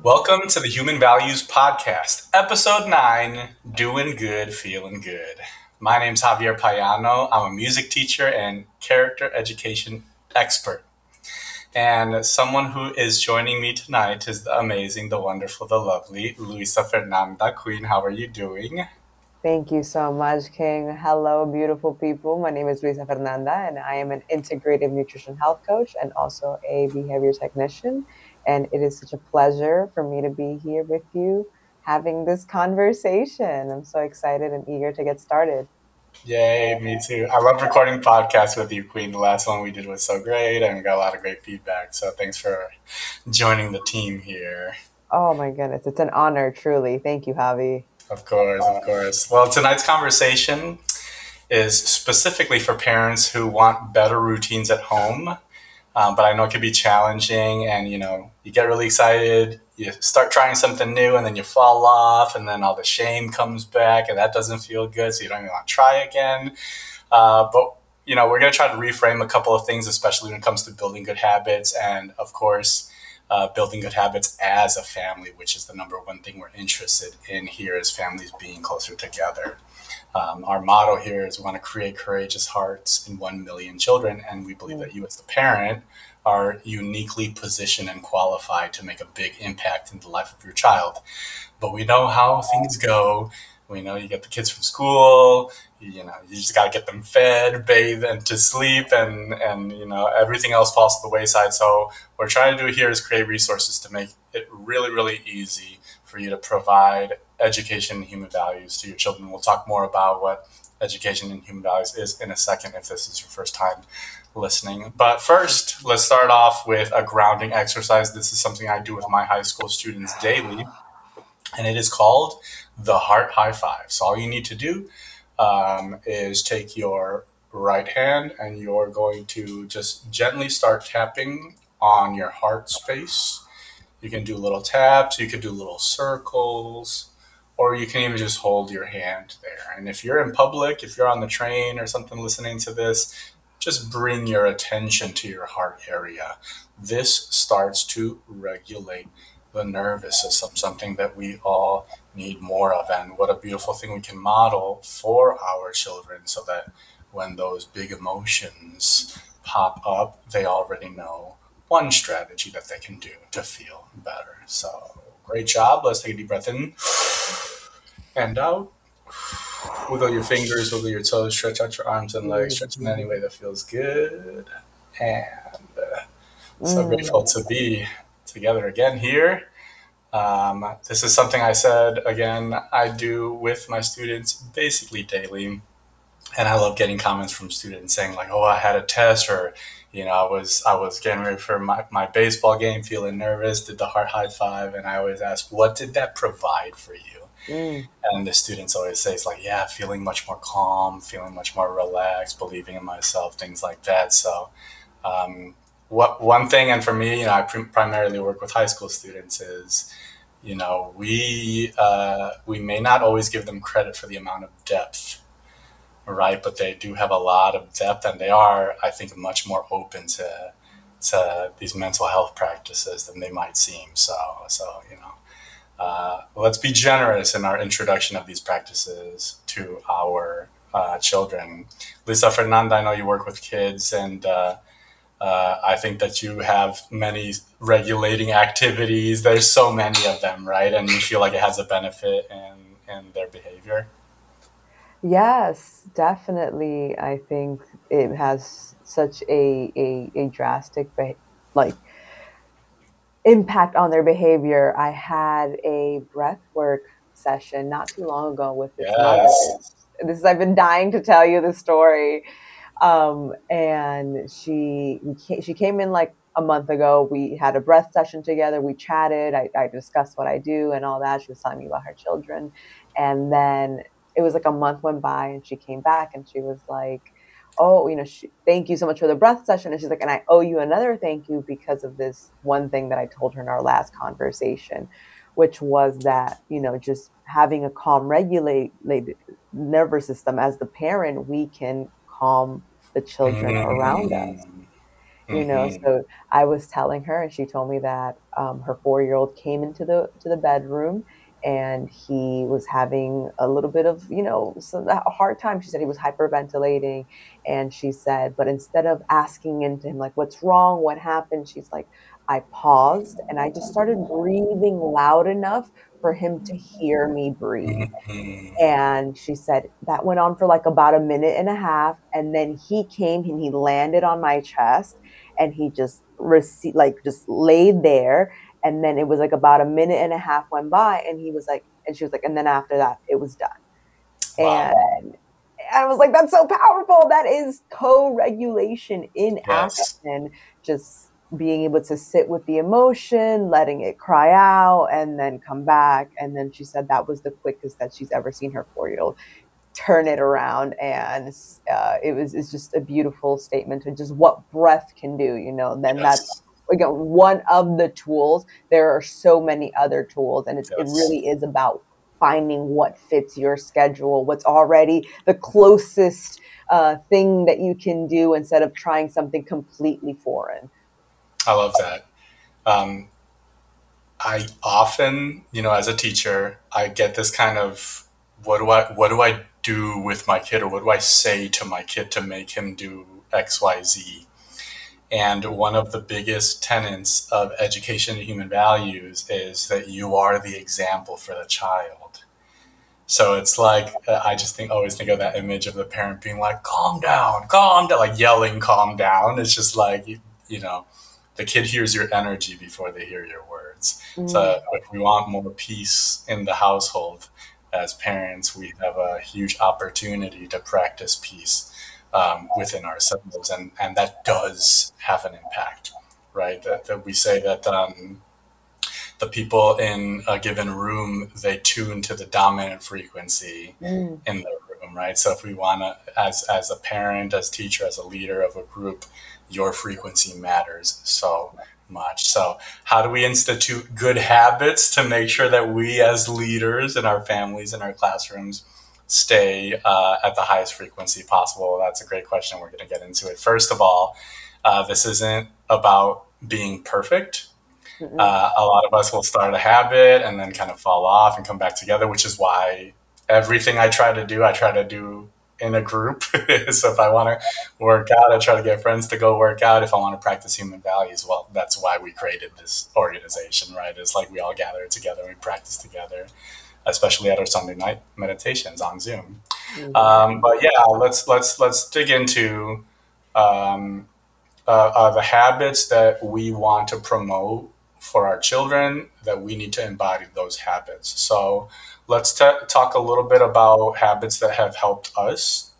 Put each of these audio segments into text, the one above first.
Welcome to the Human Values Podcast, Episode 9, Doing Good, Feeling Good. My name's Javier Payano. I'm a music teacher and character education expert. And someone who is joining me tonight is the amazing, the wonderful, the lovely Luisa Fernanda. Queen, how are you doing? Thank you so much, King. Hello, beautiful people. My name is Luisa Fernanda, and I am an integrative nutrition health coach and also a behavior technician. And it is such a pleasure for me to be here with you having this conversation. I'm so excited and eager to get started. Yay, me too. I love recording podcasts with you, Queen. The last one we did was so great and we got a lot of great feedback. So thanks for joining the team here. Oh my goodness, it's an honor, truly. Thank you, Javi. Of course, of course. Well, tonight's conversation is specifically for parents who want better routines at home. But I know it can be challenging, and you get really excited, you start trying something new, and then you fall off, and then all the shame comes back, and that doesn't feel good, so you don't even want to try again. But we're going to try to reframe a couple of things, especially when it comes to building good habits, and of course, building good habits as a family, which is the number one thing we're interested in here, is families being closer together. Our motto here is we want to create courageous hearts in 1 million children, and we believe that you as the parent are uniquely positioned and qualified to make a big impact in the life of your child. But we know how things go. We know you get the kids from school, you just got to get them fed, bathed, and to sleep, and everything else falls to the wayside. So what we're trying to do here is create resources to make it really, really easy for you to provide education and human values to your children. We'll talk more about what education and human values is in a second if this is your first time listening. But first, let's start off with a grounding exercise. This is something I do with my high school students daily, and it is called the Heart High Five. So all you need to do is take your right hand and you're going to just gently start tapping on your heart space. You can do little taps, you can do little circles, or you can even just hold your hand there. And if you're in public, if you're on the train or something listening to this, just bring your attention to your heart area. This starts to regulate the nervous system, something that we all need more of. And what a beautiful thing we can model for our children so that when those big emotions pop up, they already know one strategy that they can do to feel better. So great job. Let's take a deep breath in and out. Wiggle your fingers, wiggle your toes, stretch out your arms and legs, stretch in any way that feels good. And so grateful to be together again here. This is something I said, again, I do with my students basically daily. And I love getting comments from students saying like, "Oh, I had a test," or I was getting ready for my baseball game, feeling nervous, did the heart high five, and I always ask, "What did that provide for you?" Mm. And the students always say, "It's like, yeah, feeling much more calm, feeling much more relaxed, believing in myself, things like that." So, what one thing, and for me, I primarily work with high school students, is we may not always give them credit for the amount of depth, right? But they do have a lot of depth, and they are, I think, much more open to these mental health practices than they might seem. So let's be generous in our introduction of these practices to our children. Lisa Fernanda, I know you work with kids, and I think that you have many regulating activities. There's so many of them, right? And you feel like it has a benefit in their behavior. Yes, definitely. I think it has such a drastic like impact on their behavior. I had a breath work session not too long ago with this mother. Yes. I've been dying to tell you the story. And she came in like a month ago. We had a breath session together. We chatted. I discussed what I do and all that. She was telling me about her children. And then it was like a month went by and she came back and she was like, "Oh, thank you so much for the breath session." And she's like, "And I owe you another thank you because of this one thing that I told her in our last conversation, which was that, just having a calm, regulated nervous system as the parent, we can calm the children around us." Mm, Hmm. So I was telling her, and she told me that her 4-year-old came into the bedroom, and he was having a little bit of, a hard time. She said he was hyperventilating, and she said, but instead of asking into him, like, what's wrong, what happened, she's like, I paused and I just started breathing loud enough for him to hear me breathe. Hmm. And she said that went on for like about a minute and a half. And then he came and he landed on my chest, and he just just laid there. And then it was like about a minute and a half went by, and he was like, and she was like, and then after that, it was done. Wow. And I was like, that's so powerful. That is co-regulation in Yes. action. Just being able to sit with the emotion, letting it cry out, and then come back. And then she said that was the quickest that she's ever seen her 4-year-old turn it around. And it's just a beautiful statement to just what breath can do. Then that's, Yes. again, one of the tools. There are so many other tools, and it Yes. really is about finding what fits your schedule, what's already the closest thing that you can do, instead of trying something completely foreign. I love that. Um, I often, as a teacher, I get this kind of what do I do with my kid, or what do I say to my kid to make him do XYZ? And one of the biggest tenets of education and human values is that you are the example for the child. So it's like I just always think of that image of the parent being like, calm down," like yelling, "Calm down." It's just like you know, the kid hears your energy before they hear your words. Mm. So if we want more peace in the household, as parents, we have a huge opportunity to practice peace within ourselves, and that does have an impact, right? That we say that. The people in a given room, they tune to the dominant frequency Mm. in the room, right? So if we want to, as a parent, as teacher, as a leader of a group, your frequency matters so much. So how do we institute good habits to make sure that we as leaders in our families, in our classrooms, stay at the highest frequency possible? That's a great question. We're going to get into it. First of all, this isn't about being perfect. Mm-mm. A lot of us will start a habit and then kind of fall off and come back together, which is why everything I try to do in a group. So if I want to work out, I try to get friends to go work out. If I want to practice human values, well, that's why we created this organization, right? It's like we all gather together and we practice together, especially at our Sunday night meditations on Zoom. Mhm. But yeah, let's dig into um, the habits that we want to promote for our children, that we need to embody those habits. So let's talk a little bit about habits that have helped us.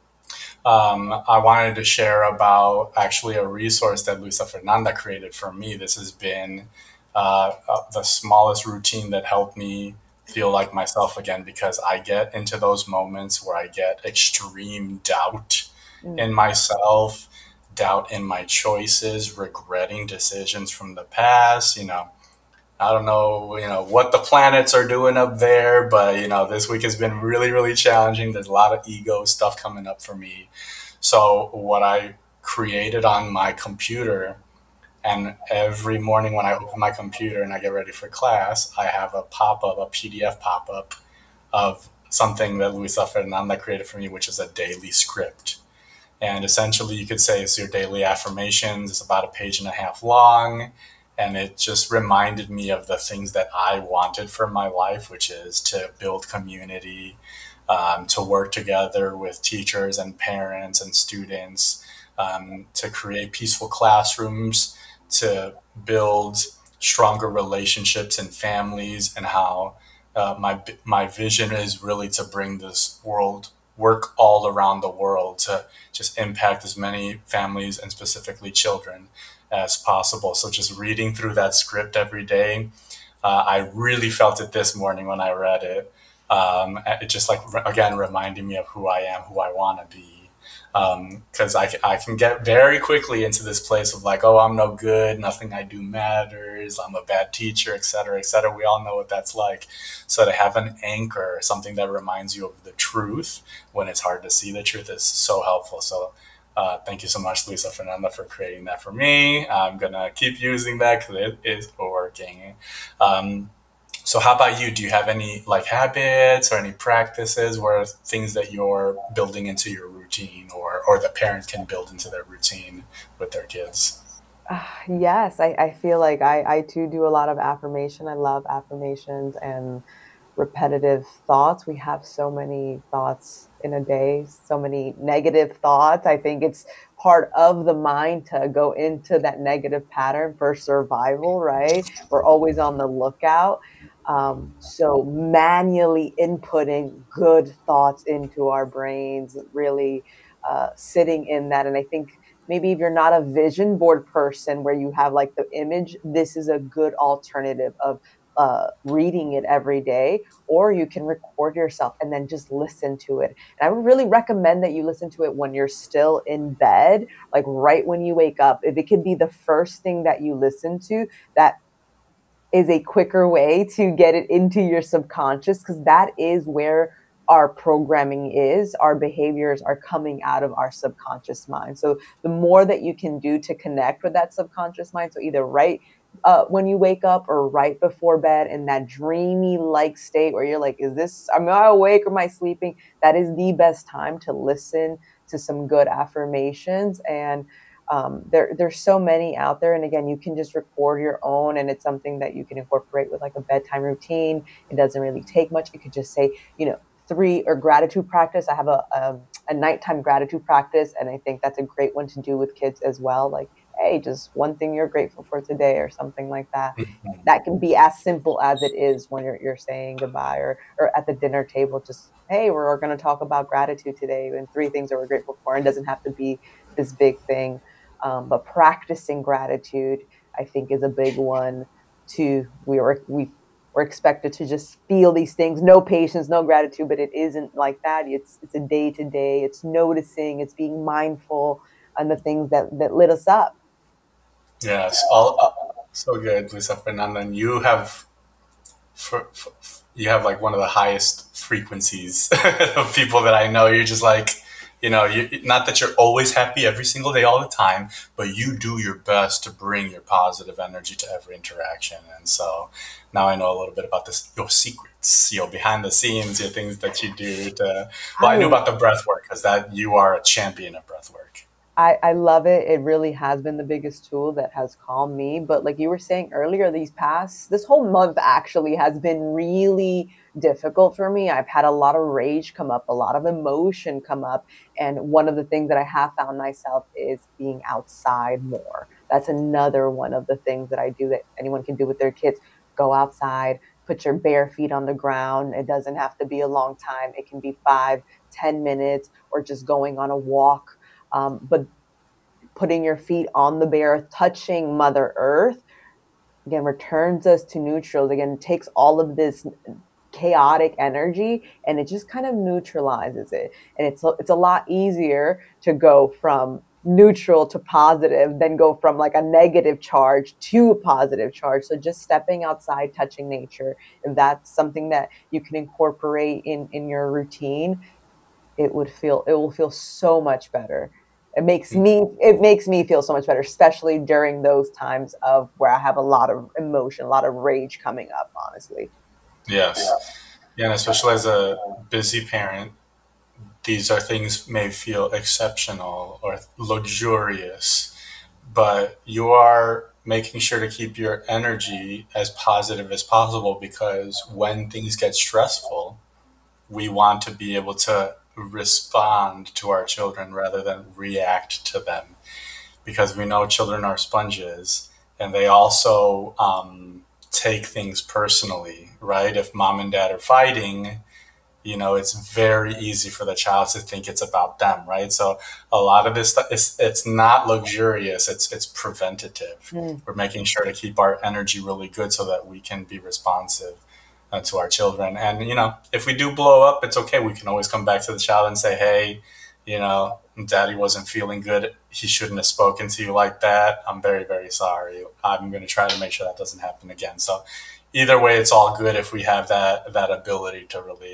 I wanted to share about actually a resource that Luisa Fernanda created for me. This has been the smallest routine that helped me feel like myself again, because I get into those moments where I get extreme doubt Mm. in myself, doubt in my choices, regretting decisions from the past. I don't know, what the planets are doing up there, but this week has been really, really challenging. There's a lot of ego stuff coming up for me. So what I created on my computer, and every morning when I open my computer and I get ready for class, I have a pop up, a PDF pop up of something that Luisa Fernanda created for me, which is a daily script. And essentially, you could say it's your daily affirmations. It's about a page and a half long. And it just reminded me of the things that I wanted for my life, which is to build community, to work together with teachers and parents and students, to create peaceful classrooms, to build stronger relationships in families, and how my vision is really to bring this work all around the world, to just impact as many families and specifically children as possible. So just reading through that script every day, I really felt it this morning when I read it. It just like again reminding me of who I am, who I want to be. Because I can get very quickly into this place of like, oh, I'm no good, nothing I do matters, I'm a bad teacher, et cetera, et cetera. We all know what that's like. So to have an anchor, something that reminds you of the truth when it's hard to see the truth, is so helpful. So Thank you so much, Lisa Fernanda, for creating that for me. I'm going to keep using that because it is working. Um, so how about you? Do you have any like habits or any practices where things that you're building into your routine or the parent can build into their routine with their kids? Yes, I feel like I too do a lot of affirmation. I love affirmations and repetitive thoughts. We have so many thoughts in a day, so many negative thoughts. I think it's part of the mind to go into that negative pattern for survival, right? We're always on the lookout. So manually inputting good thoughts into our brains, really sitting in that. And I think maybe if you're not a vision board person where you have like the image, this is a good alternative of reading it every day, or you can record yourself and then just listen to it. And I would really recommend that you listen to it when you're still in bed, like right when you wake up. If it could be the first thing that you listen to, that is a quicker way to get it into your subconscious, because that is where our programming is. Our behaviors are coming out of our subconscious mind. So the more that you can do to connect with that subconscious mind, so either right when you wake up or right before bed in that dreamy like state where you're like, is this, am I awake or am I sleeping? That is the best time to listen to some good affirmations. And there's so many out there, and again, you can just record your own, and it's something that you can incorporate with like a bedtime routine. It doesn't really take much. You could just say, three, or gratitude practice. I have a nighttime gratitude practice, and I think that's a great one to do with kids as well. Like, hey, just one thing you're grateful for today, or something like that. That can be as simple as it is when you're saying goodbye, or at the dinner table, just, hey, we're going to talk about gratitude today and three things that we're grateful for. And it doesn't have to be this big thing. But practicing gratitude, I think, is a big one too. We're expected to just feel these things, no patience, no gratitude, but it isn't like that. It's a day to day. It's noticing. It's being mindful on the things that lit us up. Yes, all so good, Lisa Fernanda. And you have like one of the highest frequencies of people that I know. You're just like, not that you're always happy every single day, all the time, but you do your best to bring your positive energy to every interaction. And so now I know a little bit about this, your secrets, behind the scenes, your things that you do to, well, I knew I about the breath work because that you are a champion of breath work. I love it. It really has been the biggest tool that has calmed me. But like you were saying earlier, this whole month actually has been really difficult for me. I've had a lot of rage come up, a lot of emotion come up. And one of the things that I have found myself is being outside more. That's another one of the things that I do that anyone can do with their kids. Go outside, put your bare feet on the ground. It doesn't have to be a long time. It can be 5, 10 minutes, or just going on a walk, but putting your feet on the bare, touching Mother Earth, again, returns us to neutral. Again, takes all of this chaotic energy and it just kind of neutralizes it. And it's a lot easier to go from neutral to positive than go from like a negative charge to a positive charge. So just stepping outside, touching nature, if that's something that you can incorporate in your routine, it will feel so much better. It makes me feel so much better, especially during those times of where I have a lot of emotion, a lot of rage coming up, honestly. Yes. Yeah, and especially as a busy parent, these are things may feel exceptional or luxurious, but you are making sure to keep your energy as positive as possible because when things get stressful, we want to be able to respond to our children rather than react to them because we know children are sponges and they also take things personally, right? If mom and dad are fighting, it's very easy for the child to think it's about them, right? So a lot of this stuff it's not luxurious, it's preventative. Mm. We're making sure to keep our energy really good so that we can be responsive to our children. And if we do blow up, it's okay. We can always come back to the child and say, hey, daddy wasn't feeling good. He shouldn't have spoken to you like that. I'm very, very sorry. I'm going to try to make sure that doesn't happen again. So either way, it's all good if we have that ability to really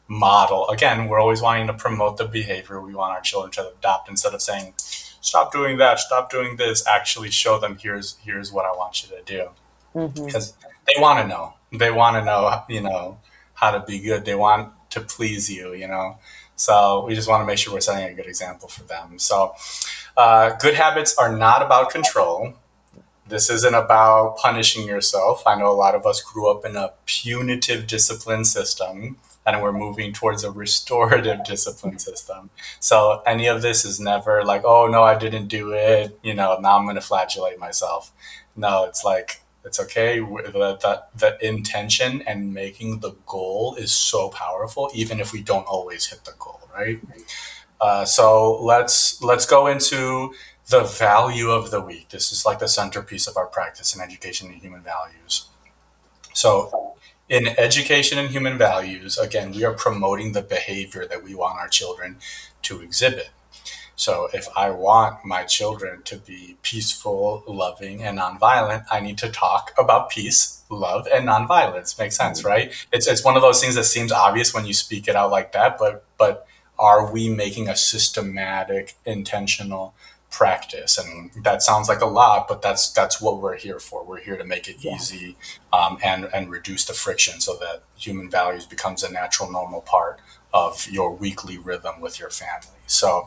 model. Again, we're always wanting to promote the behavior we want our children to adopt instead of saying, stop doing that, stop doing this. Actually show them here's what I want you to do. Mm-hmm. Because they want to know. They want to know, how to be good. They want to please you. So we just want to make sure we're setting a good example for them. So good habits are not about control. This isn't about punishing yourself. I know a lot of us grew up in a punitive discipline system, and we're moving towards a restorative discipline system. So any of this is never like, oh no, I didn't do it. Now I'm going to flagellate myself. No, it's like it's okay. The intention and making the goal is so powerful, even if we don't always hit the goal, right? So let's go into the value of the week. This is like the centerpiece of our practice in education and human values. So in education and human values, again, we are promoting the behavior that we want our children to exhibit. So if I want my children to be peaceful, loving, and nonviolent, I need to talk about peace, love, and nonviolence. Makes sense, right? It's one of those things that seems obvious when you speak it out like that, but are we making a systematic, intentional practice? And that sounds like a lot, but that's what we're here for. We're here to make it Yeah. easy, and reduce the friction so that human values becomes a natural, normal part of your weekly rhythm with your family. So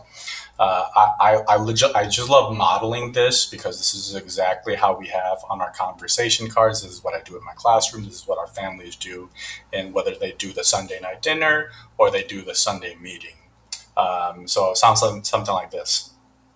I just love modeling this because this is exactly how we have on our conversation cards. This is what I do in my classroom. This is what our families do, and whether they do the Sunday night dinner or they do the Sunday meeting. So it sounds like something like this.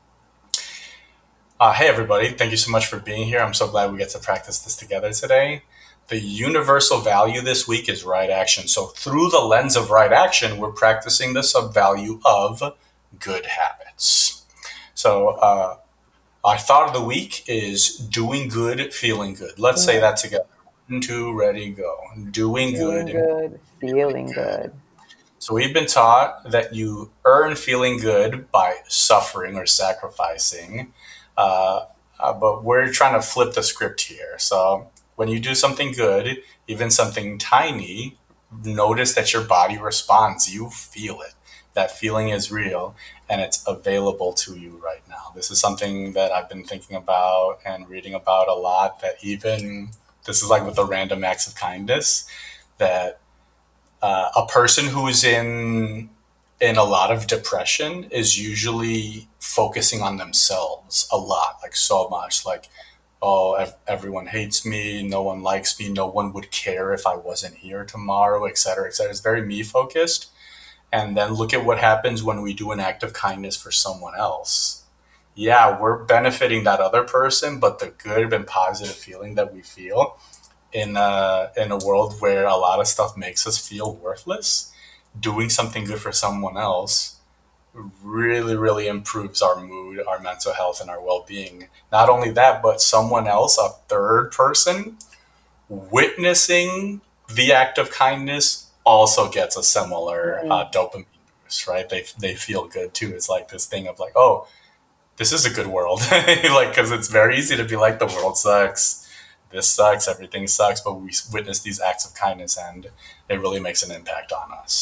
Hey, everybody. Thank you so much for being here. I'm so glad we get to practice this together today. The universal value this week is right action. So, through the lens of right action, we're practicing the sub value of good habits. So, our thought of the week is doing good, feeling good. Let's say Mm. that together. 1, 2, ready, go. Doing Doing good and good, feeling feeling good. good. So we've been taught that you earn feeling good by suffering or sacrificing, uh, but we're trying to flip the script here. So when you do something good, even something tiny, notice that your body responds. You feel it. That feeling is real and it's available to you right now. This is something that I've been thinking about and reading about a lot. That even this is like with the random acts of kindness that a person who is in a lot of depression is usually focusing on themselves a lot, like so much, like oh, everyone hates me, no one likes me, no one would care if I wasn't here tomorrow, etc., etc. It's very me focused. And then look at what happens when we do an act of kindness for someone else. Yeah, we're benefiting that other person, but the good and positive feeling that we feel in a world where a lot of stuff makes us feel worthless, doing something good for someone else really, really improves our mood, our mental health, and our well being. Not only that, but someone else, a third person, witnessing the act of kindness also gets a similar Mm. dopamine boost, right? They feel good too. It's like this thing of like, oh, this is a good world. Like, because it's very easy to be like, the world sucks. This sucks. Everything sucks. But we witness these acts of kindness and it really makes an impact on us.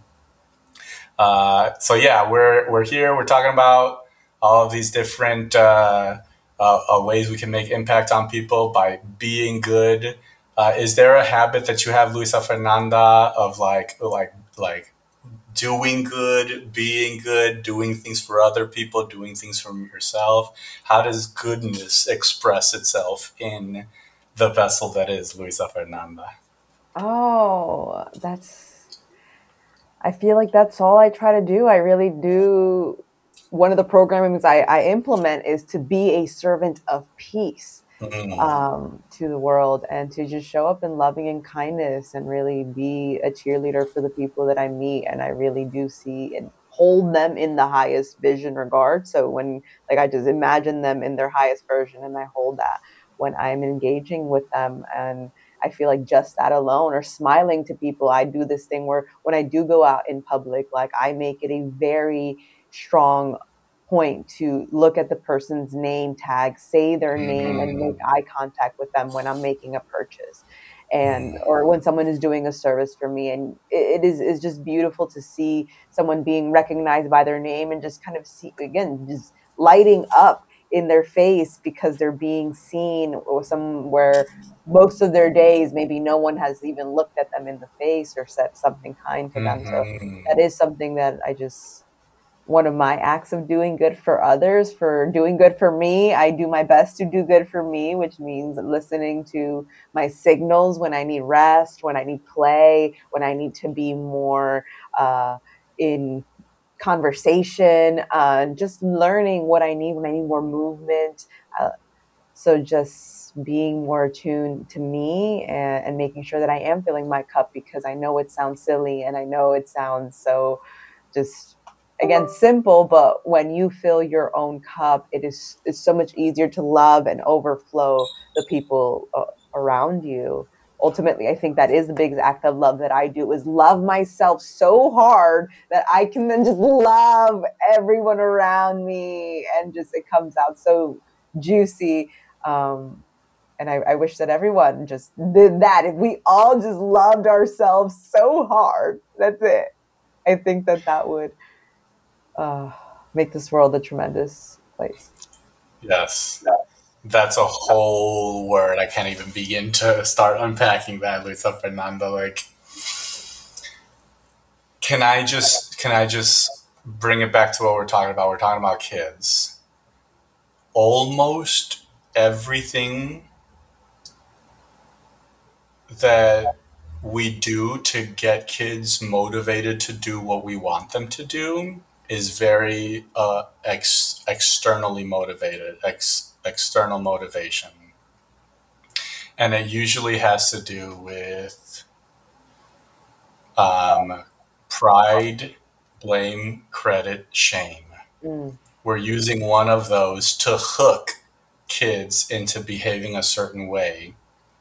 So yeah, we're here. We're talking about all of these different ways we can make impact on people by being good. Is there a habit that you have, Luisa Fernanda, of like doing good, being good, doing things for other people, doing things for yourself? How does goodness express itself in the vessel that is Luisa Fernanda? Oh, I feel like that's all I try to do. I really do. One of the programmings I implement is to be a servant of peace, Mm, to the world, and to just show up in loving and kindness and really be a cheerleader for the people that I meet. And I really do see and hold them in the highest vision regard. So when, like, I just imagine them in their highest version and I hold that when I'm engaging with them. And I feel like just that alone, or smiling to people. I do this thing where when I do go out in public, like, I make it a very strong point to look at the person's name tag, say their name, and make mm, eye contact with them when I'm making a purchase. and Mm. or when someone is doing a service for me, and it is just beautiful to see someone being recognized by their name and just kind of see again just lighting up in their face because they're being seen, or somewhere most of their days maybe no one has even looked at them in the face or said something kind to them. So that Hmm. is something that I just, one of my acts of doing good for others, for doing good for me. I do my best to do good for me, which means listening to my signals when I need rest, when I need play, when I need to be more in conversation, just learning what I need when I need more movement. Uh, so just being more attuned to me, and making sure that I am filling my cup, because I know it sounds silly and I know it sounds so just, again, simple, but when you fill your own cup, it's so much easier to love and overflow the people around you. Ultimately, I think that is the biggest act of love that I do, is love myself so hard that I can then just love everyone around me, and just it comes out so juicy. um and I wish that everyone just did that. If we all just loved ourselves so hard, that's it. I think that that would uh, make this world a tremendous place. Yes. That's a whole word. I can't even begin to start unpacking that, Luisa Fernanda. Like, can I just bring it back to what we're talking about? We're talking about kids. Almost everything that we do to get kids motivated to do what we want them to do is very externally motivated, external motivation. And it usually has to do with um, pride, blame, credit, shame. Mm, We're using one of those to hook kids into behaving a certain way.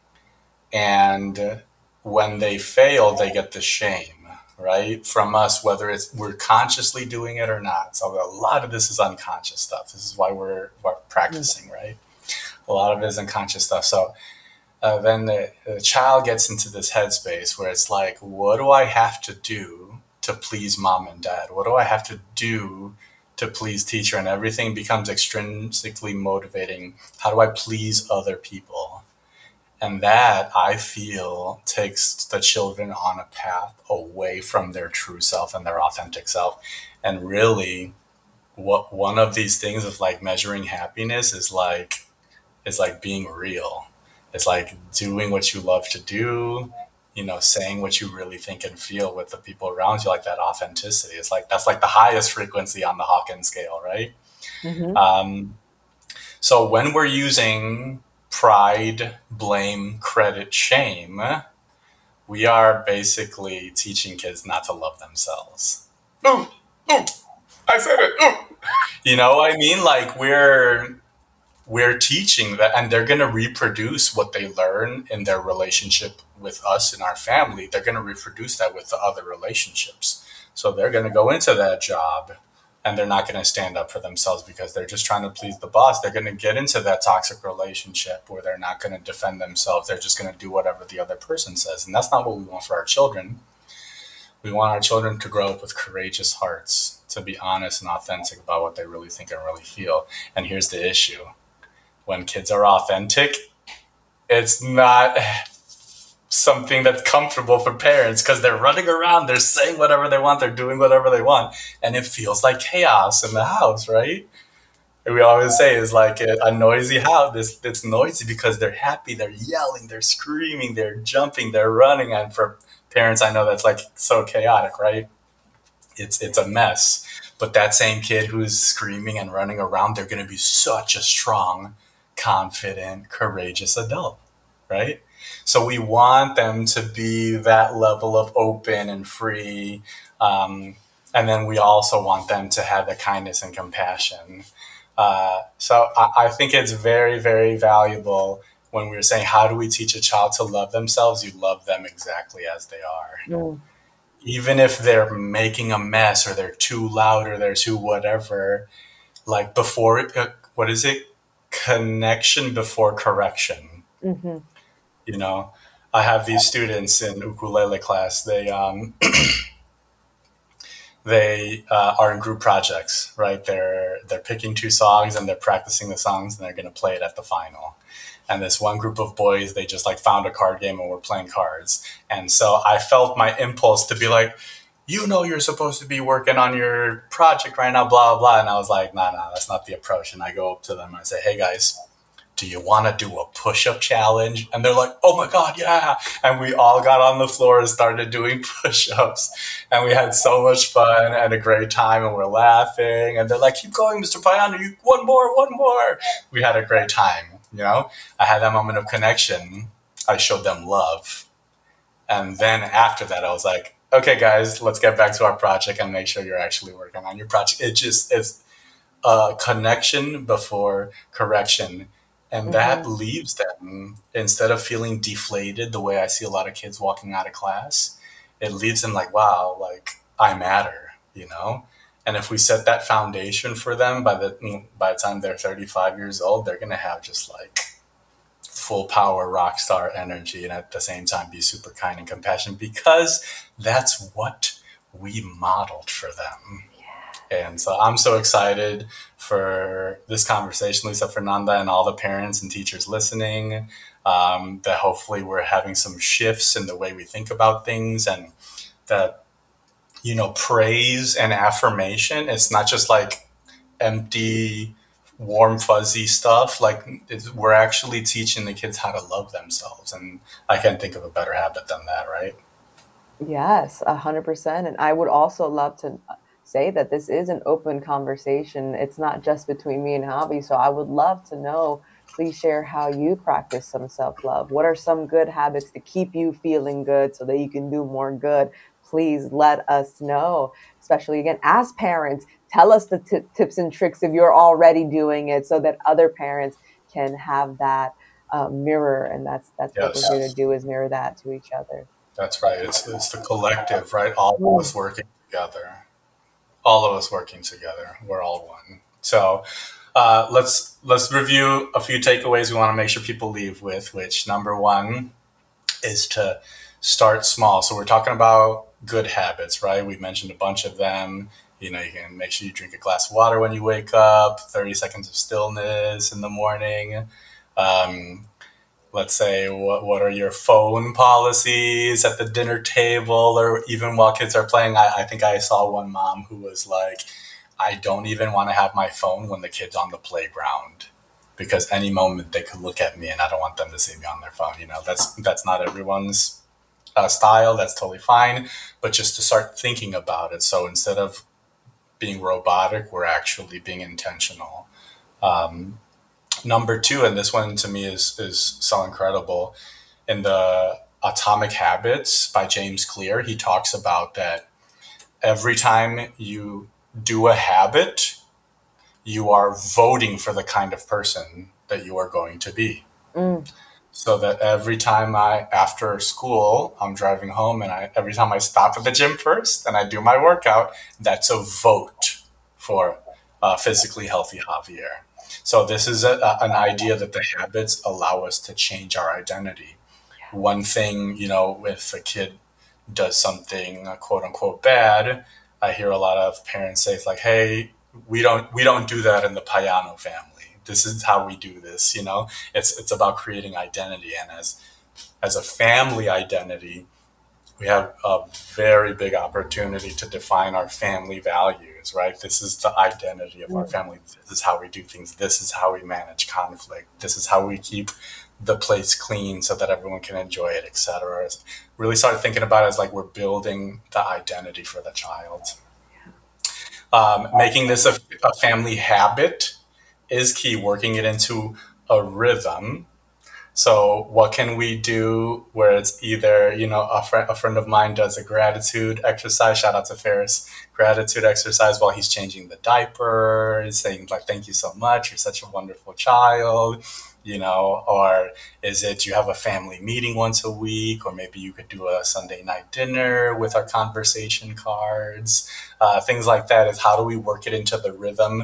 And when they fail, they get the shame, right? From us, whether it's we're consciously doing it or not. So a lot of this is unconscious stuff. This is why we're mm, practicing, right? A lot of it is unconscious stuff. So then the child gets into this headspace where it's like, what do I have to do to please mom and dad? What do I have to do to please teacher? And everything becomes extrinsically motivating. How do I please other people? And that, I feel, takes the children on a path away from their true self and their authentic self. And really, what one of these things of like measuring happiness is like being real. It's like doing what you love to do, saying what you really think and feel with the people around you, like that authenticity. It's like that's like the highest frequency on the Hawkins scale, right? mm-hmm. Um, so when we're using pride, blame, credit, shame, we are basically teaching kids not to love themselves. Ooh, ooh, I said it. Ooh. You know what I mean? Like we're teaching that, and they're going to reproduce what they learn in their relationship with us and our family. They're going to reproduce that with the other relationships. So they're going to go into that job and they're not going to stand up for themselves because they're just trying to please the boss. They're going to get into that toxic relationship where they're not going to defend themselves. They're just going to do whatever the other person says. And that's not what we want for our children. We want our children to grow up with courageous hearts, to be honest and authentic about what they really think and really feel. And here's the issue: when kids are authentic, it's not something that's comfortable for parents because they're running around, they're saying whatever they want, they're doing whatever they want, and it feels like chaos in the house, right? And we always say is like a noisy house. It's noisy because they're happy, they're yelling, they're screaming, they're jumping, they're running, and for parents, I know that's like so chaotic, right? It's a mess. But that same kid who's screaming and running around, they're going to be such a strong, confident, courageous adult, right? So we want them to be that level of open and free. And then we also want them to have the kindness and compassion. So I think it's very, very valuable when we're saying, how do we teach a child to love themselves? You love them exactly as they are, Mm, even if they're making a mess or they're too loud or they're too whatever. Like before, what is it? Connection before correction. mm-hmm. You know, I have these students in ukulele class. They are in group projects, right? They're picking two songs and they're practicing the songs and they're going to play it at the final. And this one group of boys, they just like found a card game and were playing cards. And so I felt my impulse to be like, you know, you're supposed to be working on your project right now, blah, blah, blah. And I was like, nah, that's not the approach. And I go up to them and I say, hey guys, do you want to do a push-up challenge? And they're like, oh my God, yeah. And we all got on the floor and started doing push-ups. And we had so much fun and a great time and we're laughing. And they're like, keep going, Mr. Payano, you one more, one more. We had a great time, you know? I had that moment of connection. I showed them love. And then after that, I was like, okay, guys, let's get back to our project and make sure you're actually working on your project. It's a connection before correction. And that Mm-hmm. leaves them, instead of feeling deflated the way I see a lot of kids walking out of class, it leaves them like, wow, like I matter, you know? And if we set that foundation for them by the time they're 35 years old, they're gonna have just like full power rock star energy and at the same time be super kind and compassionate because that's what we modeled for them. And so I'm so excited for this conversation, Lisa, Fernanda, and all the parents and teachers listening. That hopefully we're having some shifts in the way we think about things, and that, you know, praise and affirmation, it's not just like empty, warm, fuzzy stuff. Like we're actually teaching the kids how to love themselves. And I can't think of a better habit than that, right? Yes, 100%. And I would also love to say that this is an open conversation. It's not just between me and Hobby. So I would love to know, please share how you practice some self-love. What are some good habits to keep you feeling good so that you can do more good? Please let us know, especially again, as parents, tell us the tips and tricks if you're already doing it so that other parents can have that mirror. And that's what we're here to Yes, do, is mirror that to each other. that's right. It's the collective, right? All of Mm. us working together. All of us working together. We're all one. So let's review a few takeaways we want to make sure people leave with. Which number one is to start small. So we're talking about good habits, right? We've mentioned a bunch of them. You know, you can make sure you drink a glass of water when you wake up, 30 seconds of stillness in the morning. Um, let's say what are your phone policies at the dinner table or even while kids are playing. I think I saw one mom who was like, I don't even want to have my phone when the kid's on the playground because any moment they could look at me and I don't want them to see me on their phone. You know, that's not everyone's style. That's totally fine. But just to start thinking about it. So instead of being robotic, we're actually being intentional. Um, Number two, and this one to me is so incredible. In the Atomic Habits by James Clear, he talks about that every time you do a habit, you are voting for the kind of person that you are going to be. Mm. So that every time after school, I'm driving home and every time I stop at the gym first and I do my workout, that's a vote for physically healthy Javier. So this is an idea that the habits allow us to change our identity. One thing, you know, if a kid does something quote unquote bad, I hear a lot of parents say it's like, "Hey, we don't do that in the Payano family. This is how we do this." You know, it's about creating identity, and as a family identity, we have a very big opportunity to define our family values, right? This is the identity of our Mm. family. This is how we do things. This is how we manage conflict. This is how we keep the place clean so that everyone can enjoy it, etc. Really started thinking about it as like we're building the identity for the child. Making this a family habit is key, working it into a rhythm. So what can we do where it's either, you know, a friend of mine does a gratitude exercise, shout out to Ferris, gratitude exercise while he's changing the diaper, saying like, thank you so much, you're such a wonderful child, you know, or is it you have a family meeting once a week, or maybe you could do a Sunday night dinner with our conversation cards, things like that is how do we work it into the rhythm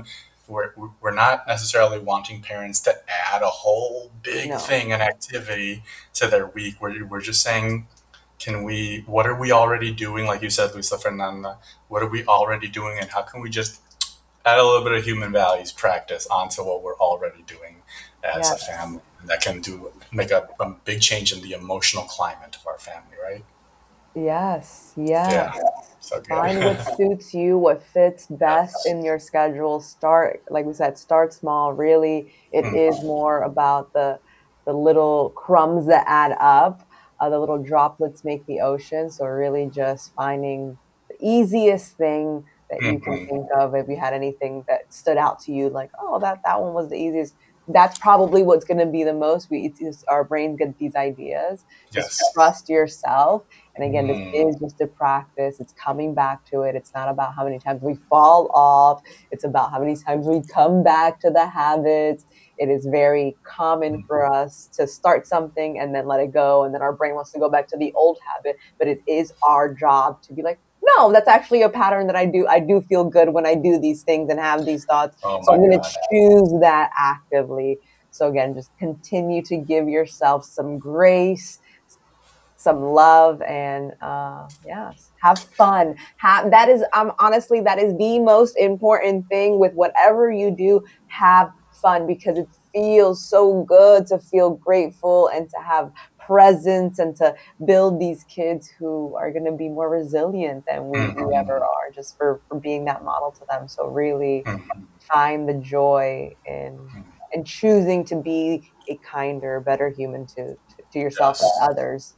we're not necessarily wanting parents to add a whole big No. thing, an activity to their week. We're just saying, what are we already doing? Like you said, Luisa Fernanda, what are we already doing, and how can we just add a little bit of human values practice onto what we're already doing as a Yes. family? And that can make a big change in the emotional climate of our family, right? Yes. Yeah. Yes. So good. Find what suits you, what fits best in your schedule. Start, like we said, start small. Really, it is more about the little crumbs that add up. The little droplets make the ocean. So really, just finding the easiest thing that you can Mhm. think of. If you had anything that stood out to you, like, oh, that one was the easiest. That's probably what's going to be the most. It's just, our brains get these ideas. Just Yes. trust yourself, and again, this Mm. is just a practice. It's coming back to it. It's not about how many times we fall off. It's about how many times we come back to the habits. It is very common for us to start something and then let it go. And then our brain wants to go back to the old habit. But it is our job to be like, no, that's actually a pattern that I do. I do feel good when I do these things and have these thoughts. Oh So my I'm going to God. choose that actively. So again, just continue to give yourself some grace, some love, and yes, have fun. That is, honestly, that is the most important thing with whatever you do. Have fun, because it feels so good to feel grateful and to have presence and to build these kids who are going to be more resilient than we ever Mhm. are, just for being that model to them. So really Mhm. find the joy in choosing to be a kinder, better human to yourself and Yes. others.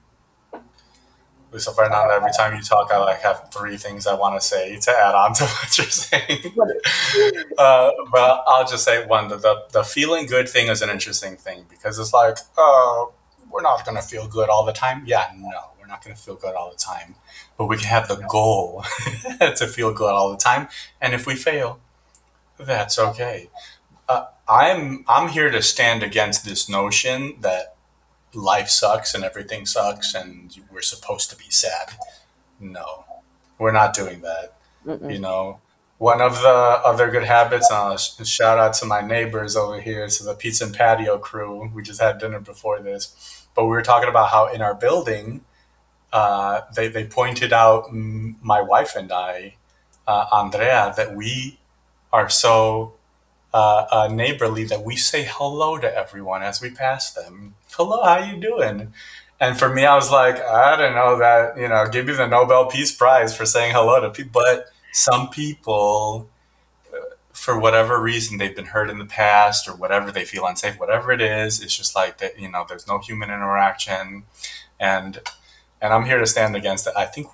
Lisa Fernanda, every time you talk, I like have three things I want to say to add on to what you're saying. What But I'll just say one: the feeling good thing is an interesting thing because it's like, oh, we're not going to feel good all the time. Yeah, no, we're not going to feel good all the time, but we can have the goal to feel good all the time. And if we fail, that's okay. I'm here to stand against this notion that life sucks and everything sucks and we're supposed to be sad. No, we're not doing that. You Mm-mm. know, one of the other good habits, shout out to my neighbors over here, to the Pizza and Patio crew. We just had dinner before this, but we were talking about how in our building, they pointed out, my wife and I, Andrea, that we are so neighborly that we say hello to everyone as we pass them. Hello, how you doing? And for me, I was like, I don't know that, give me the Nobel Peace Prize for saying hello to people. But some people, for whatever reason, they've been hurt in the past or whatever, they feel unsafe, whatever it is, it's just like that, there's no human interaction. And, and I'm here to stand against it. I think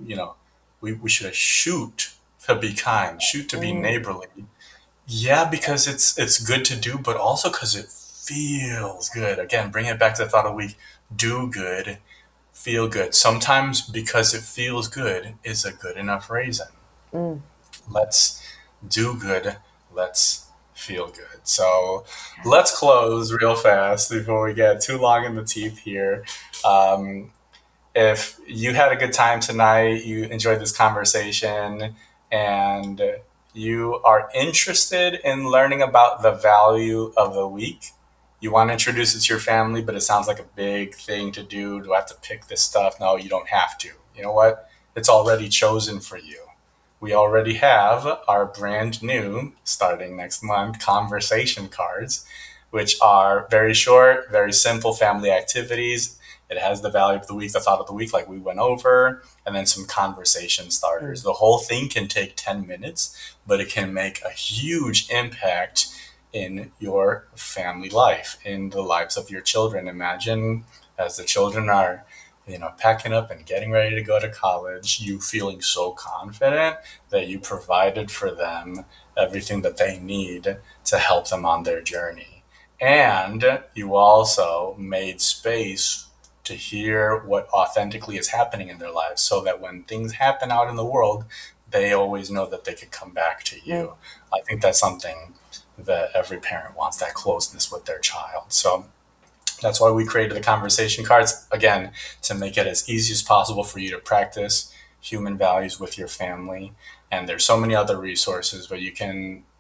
we should shoot to be kind, shoot to be Mm. neighborly. Yeah, because it's good to do, but also because it feels good. Again, bring it back to the thought of the week. Do good, feel good. Sometimes because it feels good is a good enough reason. Mm. Let's do good. Let's feel good. So let's close real fast before we get too long in the teeth here. Um, if you had a good time tonight, you enjoyed this conversation, and you are interested in learning about the value of the week, you want to introduce it to your family, but it sounds like a big thing to do. Do I have to pick this stuff? No, you don't have to. You know what? It's already chosen for you. We already have our brand new, starting next month, conversation cards, which are very short, very simple family activities. It has the value of the week, the thought of the week, like we went over, and then some conversation starters. Mm. The whole thing can take 10 minutes, but it can make a huge impact in your family life, in the lives of your children. Imagine as the children are, packing up and getting ready to go to college, you feeling so confident that you provided for them everything that they need to help them on their journey. And you also made space to hear what authentically is happening in their lives so that when things happen out in the world, they always know that they could come back to Mm. you. I think that's something that every parent wants, that closeness with their child. So that's why we created the conversation cards, again, to make it as easy as possible for you to practice human values with your family. And there's so many other resources, but you can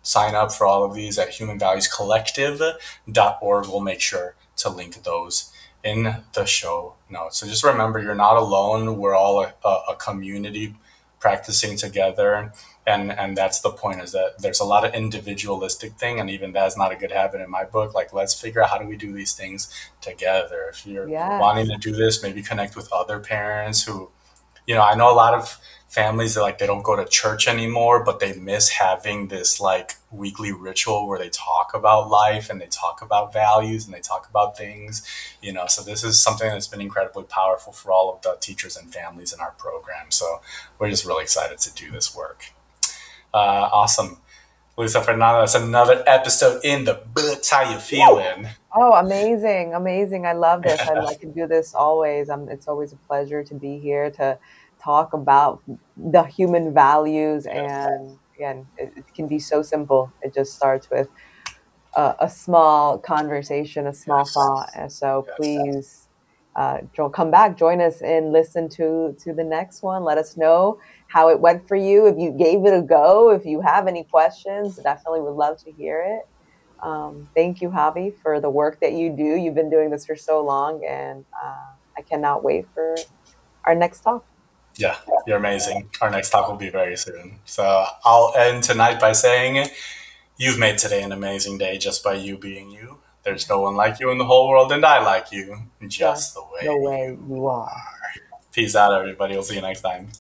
sign up for all of these at humanvaluescollective.org. We'll make sure to link those in the show notes. So just remember, you're not alone. We're all a community practicing together. And that's the point, is that there's a lot of individualistic thing, and even that's not a good habit in my book. Like, let's figure out how do we do these things together. If you're wanting Yes. to do this, maybe connect with other parents who, I know a lot of families that, like, they don't go to church anymore, but they miss having this like weekly ritual where they talk about life and they talk about values and they talk about things. So this is something that's been incredibly powerful for all of the teachers and families in our program. So we're just really excited to do this work. Awesome. Luisa Fernanda, that's another episode in the books. How you feeling? Oh, amazing, amazing. I love this. I'd like to do this always. It's always a pleasure to be here to talk about the human values. Yes. And again, it can be so simple. It just starts with a small conversation, a small thought. Yes. And so Yes. please come back, join us, and listen to the next one. Let us know how it went for you. If you gave it a go, if you have any questions, definitely would love to hear it. Thank you, Javi, for the work that you do. You've been doing this for so long, and I cannot wait for our next talk. Yeah, you're amazing. Our next talk will be very soon. So I'll end tonight by saying, you've made today an amazing day just by you being you. There's no one like you in the whole world, and I like you just Just the way the way you you are. are. Peace out, everybody. We'll see you next time.